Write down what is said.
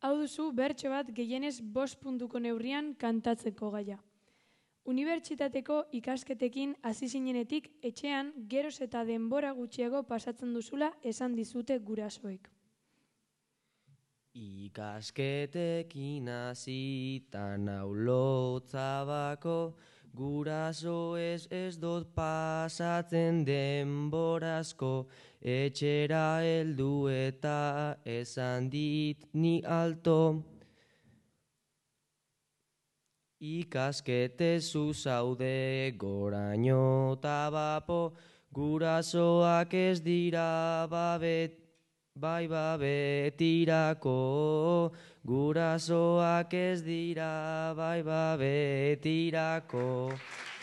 hau duzu bertso bat gehienez 5 puntuko neurrian kantatzeko gaia. Unibertsitateko ikasketekin hasi zinenetik etxean geroz eta denbora gutxiago pasatzen duzula esan dizute gurasoek. Ikasketekin hasita nau lotzabako, guraso ez dut pasatzen denborazko, etxera heldu eta esan dit ni alto. Ikaskete zuzaude goraino tabapo, gurasoak ez dira betirako, gurasoak ez dira betirako.